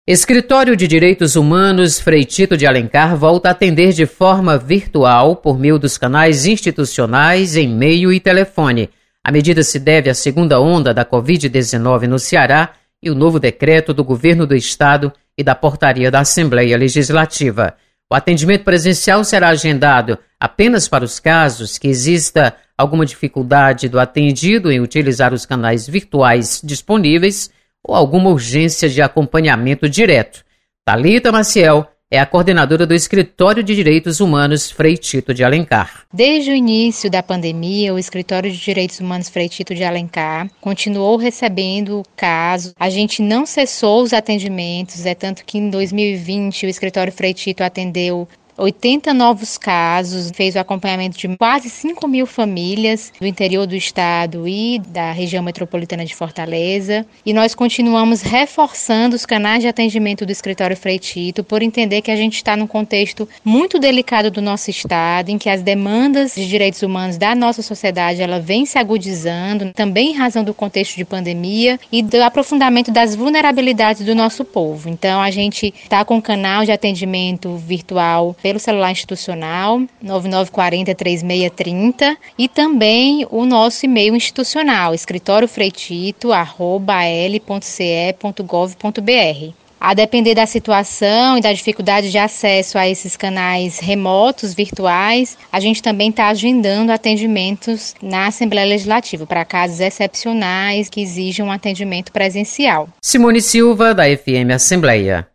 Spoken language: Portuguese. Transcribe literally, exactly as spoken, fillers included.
Escritório de Direitos Humanos Frei Tito de Alencar volta a atender de forma virtual por meio dos canais institucionais, e-mail e telefone. A medida se deve à segunda onda da covid dezenove no Ceará e o novo decreto do Governo do Estado e da portaria da Assembleia Legislativa. O atendimento presencial será agendado apenas para os casos que exista alguma dificuldade do atendido em utilizar os canais virtuais disponíveis ou alguma urgência de acompanhamento direto. Thalita Maciel é a coordenadora do Escritório de Direitos Humanos Frei Tito de Alencar. Desde o início da pandemia, o Escritório de Direitos Humanos Frei Tito de Alencar continuou recebendo casos. A gente não cessou os atendimentos, é tanto que em dois mil e vinte o Escritório Frei Tito atendeu oitenta novos casos, fez o acompanhamento de quase cinco mil famílias do interior do estado e da região metropolitana de Fortaleza. E nós continuamos reforçando os canais de atendimento do Escritório Frei Tito por entender que a gente está num contexto muito delicado do nosso estado, em que as demandas de direitos humanos da nossa sociedade ela vem se agudizando, também em razão do contexto de pandemia e do aprofundamento das vulnerabilidades do nosso povo. Então a gente está com um canal de atendimento virtual pelo celular institucional, nove nove quatro zero, três seis três zero, e também o nosso e-mail institucional, escritóriofreitito arroba a l ponto c e ponto gov ponto b r. A depender da situação e da dificuldade de acesso a esses canais remotos, virtuais, a gente também está agendando atendimentos na Assembleia Legislativa para casos excepcionais que exijam um atendimento presencial. Simone Silva, da F M Assembleia.